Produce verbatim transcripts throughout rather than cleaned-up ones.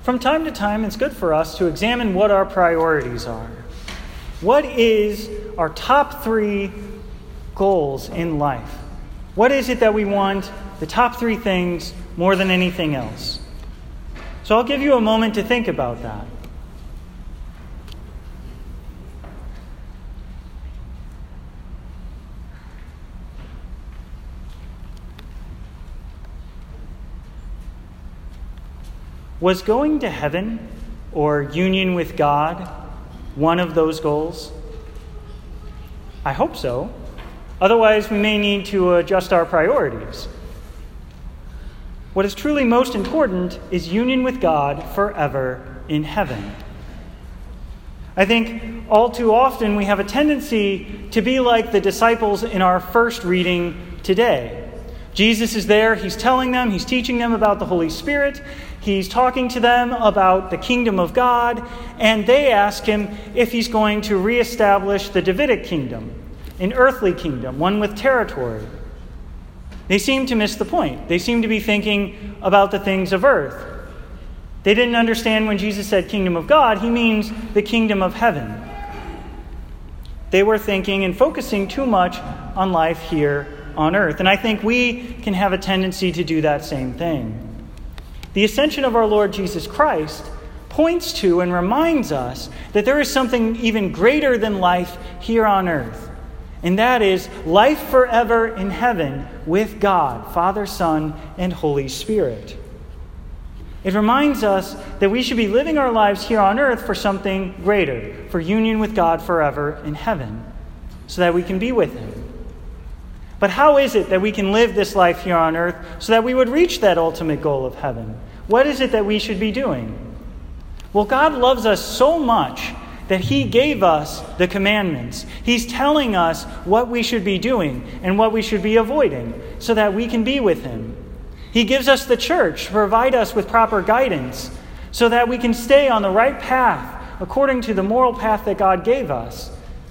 from time to time, it's good for us to examine what our priorities are. What is our top three goals in life? What is it that we want, the top three things, more than anything else? So I'll give you a moment to think about that. Was going to heaven or union with God one of those goals? I hope so. Otherwise, we may need to adjust our priorities. What is truly most important is union with God forever in heaven. I think all too often we have a tendency to be like the disciples in our first reading today. Jesus is there, he's telling them, he's teaching them about the Holy Spirit, he's talking to them about the kingdom of God, and they ask him if he's going to reestablish the Davidic kingdom, an earthly kingdom, one with territory. They seem to miss the point. They seem to be thinking about the things of earth. They didn't understand when Jesus said kingdom of God, he means the kingdom of heaven. They were thinking and focusing too much on life here on earth. And I think we can have a tendency to do that same thing. The ascension of our Lord Jesus Christ points to and reminds us that there is something even greater than life here on earth. And that is life forever in heaven with God, Father, Son, and Holy Spirit. It reminds us that we should be living our lives here on earth for something greater, for union with God forever in heaven, so that we can be with him. But how is it that we can live this life here on earth so that we would reach that ultimate goal of heaven? What is it that we should be doing? Well, God loves us so much that he gave us the commandments. He's telling us what we should be doing and what we should be avoiding so that we can be with him. He gives us the church to provide us with proper guidance so that we can stay on the right path according to the moral path that God gave us.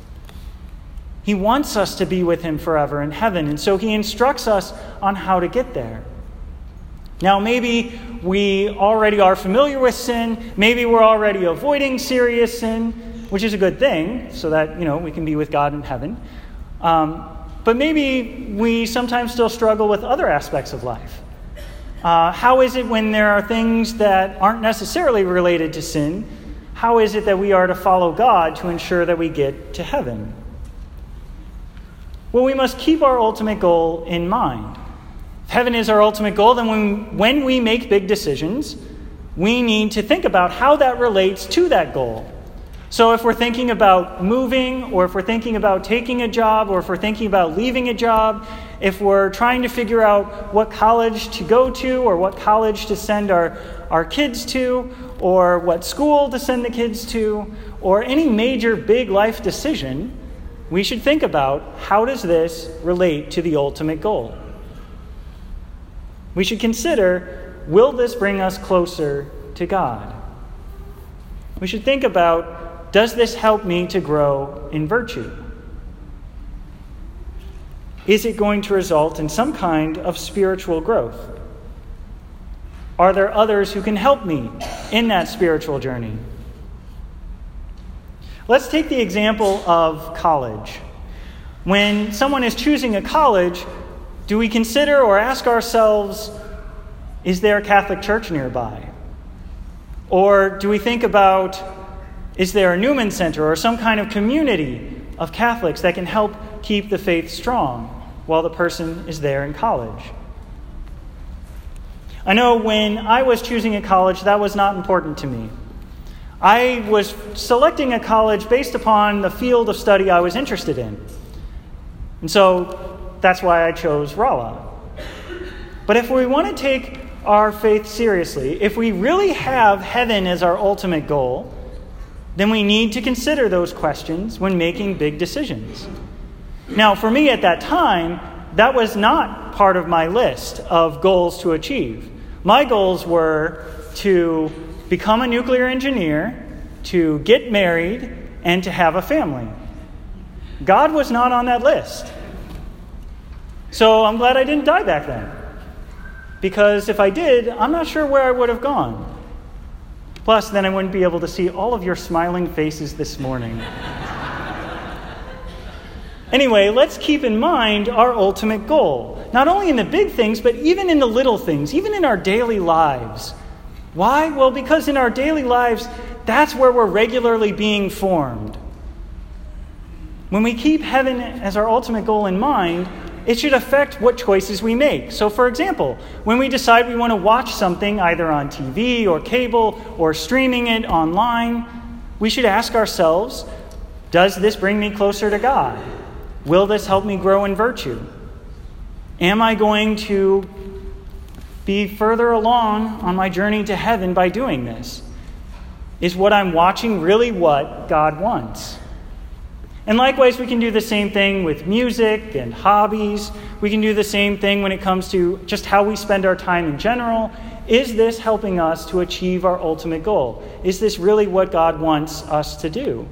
He wants us to be with him forever in heaven, and so he instructs us on how to get there. Now, maybe we already are familiar with sin. Maybe we're already avoiding serious sin, which is a good thing, so that, you know, we can be with God in heaven. Um, but maybe we sometimes still struggle with other aspects of life. Uh, how is it when there are things that aren't necessarily related to sin? How is it that we are to follow God to ensure that we get to heaven? Well, we must keep our ultimate goal in mind. If heaven is our ultimate goal, then when, when we make big decisions, we need to think about how that relates to that goal. So if we're thinking about moving, or if we're thinking about taking a job, or if we're thinking about leaving a job, if we're trying to figure out what college to go to, or what college to send our, our kids to, or what school to send the kids to, or any major big life decision, we should think about, how does this relate to the ultimate goal? We should consider, will this bring us closer to God? We should think about, does this help me to grow in virtue? Is it going to result in some kind of spiritual growth? Are there others who can help me in that spiritual journey? Let's take the example of college. When someone is choosing a college, do we consider or ask ourselves, is there a Catholic church nearby? Or do we think about, is there a Newman Center or some kind of community of Catholics that can help keep the faith strong while the person is there in college? I know when I was choosing a college, that was not important to me. I was selecting a college based upon the field of study I was interested in. And so that's why I chose Rolla. But if we want to take our faith seriously, if we really have heaven as our ultimate goal, then we need to consider those questions when making big decisions. Now, for me at that time, that was not part of my list of goals to achieve. My goals were to become a nuclear engineer, to get married, and to have a family. God was not on that list. So I'm glad I didn't die back then. Because if I did, I'm not sure where I would have gone. Plus, then I wouldn't be able to see all of your smiling faces this morning. Anyway, let's keep in mind our ultimate goal, not only in the big things, but even in the little things, even in our daily lives. Why? Well, because in our daily lives, that's where we're regularly being formed. When we keep heaven as our ultimate goal in mind, it should affect what choices we make. So, for example, when we decide we want to watch something either on T V or cable or streaming it online, we should ask ourselves, does this bring me closer to God? Will this help me grow in virtue? Am I going to be further along on my journey to heaven by doing this? Is what I'm watching really what God wants? And likewise, we can do the same thing with music and hobbies. We can do the same thing when it comes to just how we spend our time in general. Is this helping us to achieve our ultimate goal? Is this really what God wants us to do?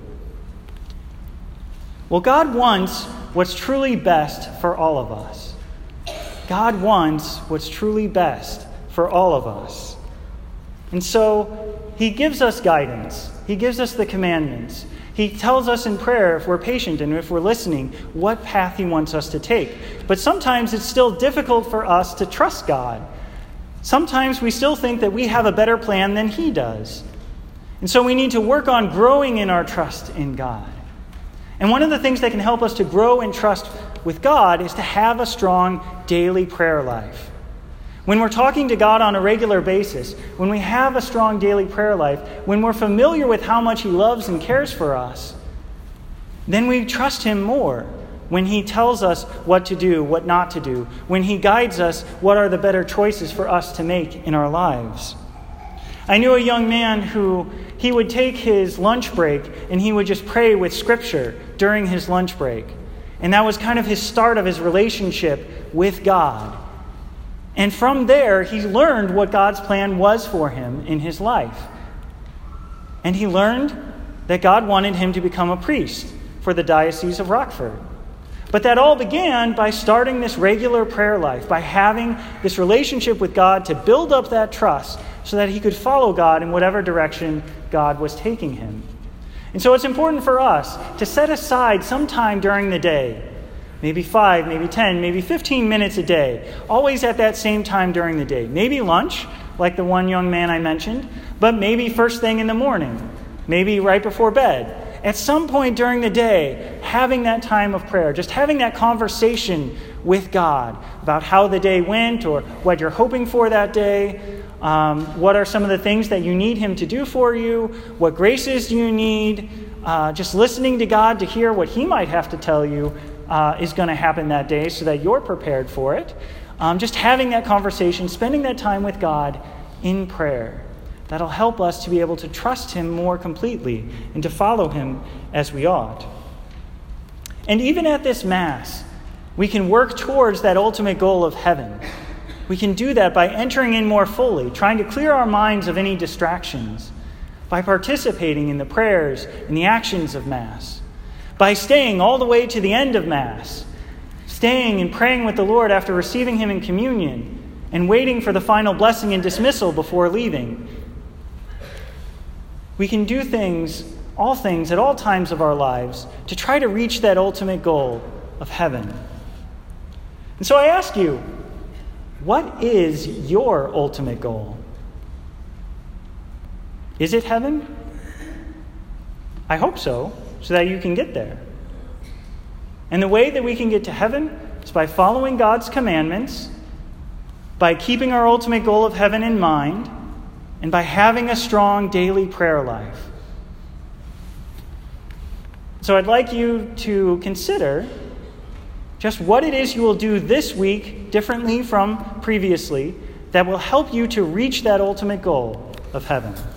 Well, God wants what's truly best for all of us. God wants what's truly best for all of us. And so he gives us guidance. He gives us the commandments. He tells us in prayer, if we're patient and if we're listening, what path he wants us to take. But sometimes it's still difficult for us to trust God. Sometimes we still think that we have a better plan than he does. And so we need to work on growing in our trust in God. And one of the things that can help us to grow in trust with God is to have a strong daily prayer life. When we're talking to God on a regular basis, when we have a strong daily prayer life, when we're familiar with how much he loves and cares for us, then we trust him more. When he tells us what to do, what not to do, when he guides us, what are the better choices for us to make in our lives. I knew a young man who he would take his lunch break and he would just pray with Scripture during his lunch break. And that was kind of his start of his relationship with God. And from there, he learned what God's plan was for him in his life. And he learned that God wanted him to become a priest for the Diocese of Rockford. But that all began by starting this regular prayer life, by having this relationship with God to build up that trust so that he could follow God in whatever direction God was taking him. And so it's important for us to set aside some time during the day, maybe five, maybe ten, maybe fifteen minutes a day, always at that same time during the day. Maybe lunch, like the one young man I mentioned, but maybe first thing in the morning, maybe right before bed. At some point during the day, having that time of prayer, just having that conversation with God about how the day went or what you're hoping for that day. Um, what are some of the things that you need him to do for you? What graces do you need? Uh, just listening to God to hear what he might have to tell you uh, is going to happen that day so that you're prepared for it. Um, just having that conversation, spending that time with God in prayer. That'll help us to be able to trust him more completely and to follow him as we ought. And even at this Mass, we can work towards that ultimate goal of heaven. We can do that by entering in more fully, trying to clear our minds of any distractions, by participating in the prayers and the actions of Mass, by staying all the way to the end of Mass, staying and praying with the Lord after receiving him in communion, and waiting for the final blessing and dismissal before leaving. We can do things, all things, at all times of our lives to try to reach that ultimate goal of heaven. And so I ask you, what is your ultimate goal? Is it heaven? I hope so, so that you can get there. And the way that we can get to heaven is by following God's commandments, by keeping our ultimate goal of heaven in mind, and by having a strong daily prayer life. So I'd like you to consider just what it is you will do this week differently from previously that will help you to reach that ultimate goal of heaven.